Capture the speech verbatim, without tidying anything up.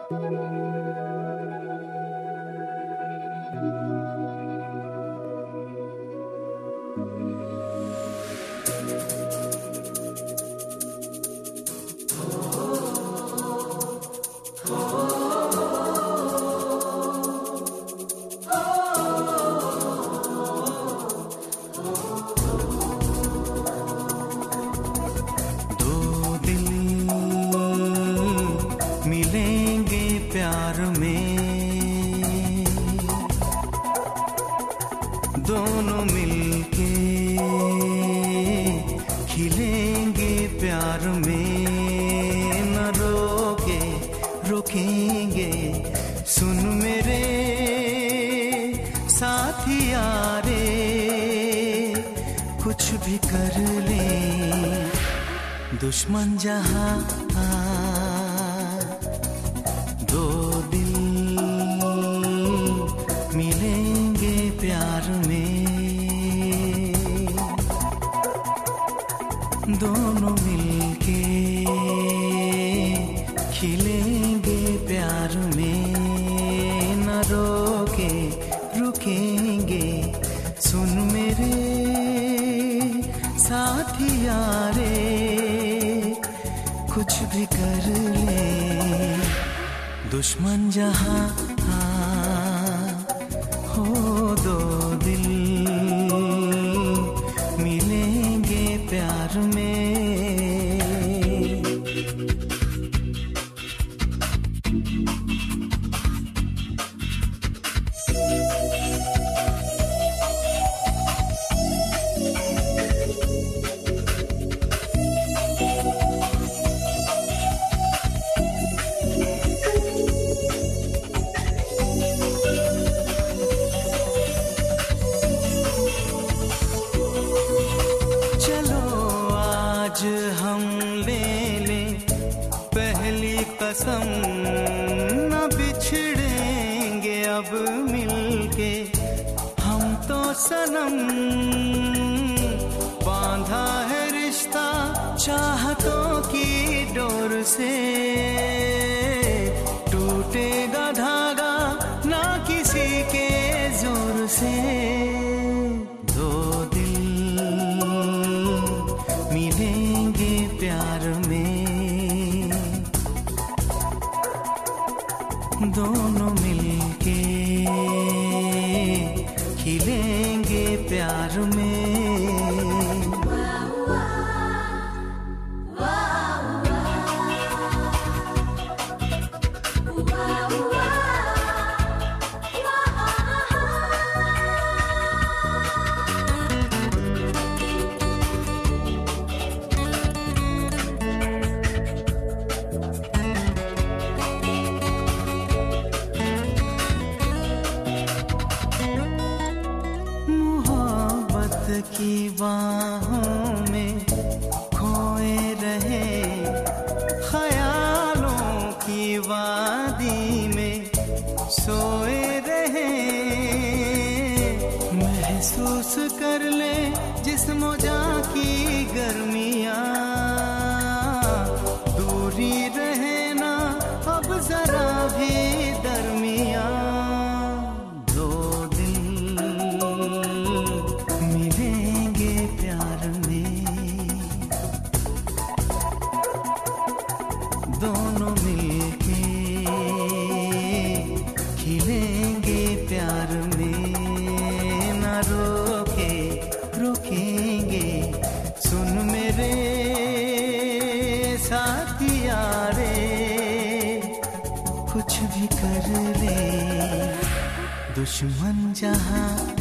प्यार में दोनों मिलके खिलेंगे प्यार में, न रोके रोकेंगे। सुन मेरे साथिया रे, कुछ भी कर ले दुश्मन जहां, दो दिल मिलेंगे प्यार में, दोनों मिलके खिलेंगे प्यार में, न रोके रुकेंगे। सुन मेरे साथिया रे, कुछ भी कर ले दुश्मन जहां, हो दो दिल मिलेंगे प्यार में। आज हम ले लें पहली कसम, न बिछड़ेंगे अब मिलके हम तो सनम। बांधा है रिश्ता चाहतों की डोर से, टूटेगा धागा ना किसी के जोर से। दो दिल मिलेंगे प्यार में, दोनों मिलके खिलेंगे प्यार में। की बाहों में खोए रहे, ख्यालों की वादी में सोए रहे। महसूस कर ले जिस्मों जान की गर्मियाँ, दूरी रहे ना अब जरा भी दरमियाँ। दोनों मिलके खिलेंगे प्यार में, न रोके रुकेंगे। सुन मेरे साथिया रे, कुछ भी कर ले दुश्मन जहां,